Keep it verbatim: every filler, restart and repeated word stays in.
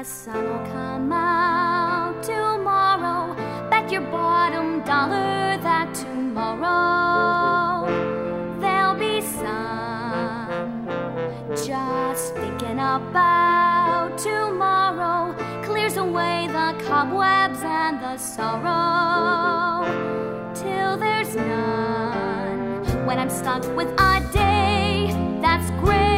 sun will come out tomorrow. Bet your bottom dollar that tomorrow there'll be sun. Just thinking about tomorrow clears away the cobwebs and the sorrow, till there's none. When I'm stuck with a day that's gray,